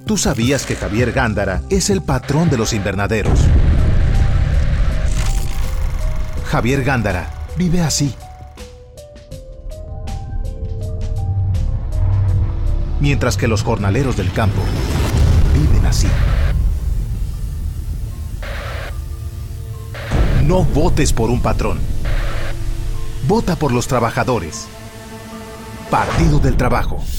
¿Tú sabías que Javier Gándara es el patrón de los invernaderos? Javier Gándara vive así. Mientras que los jornaleros del campo viven así. No votes por un patrón. Vota por los trabajadores. Partido del Trabajo.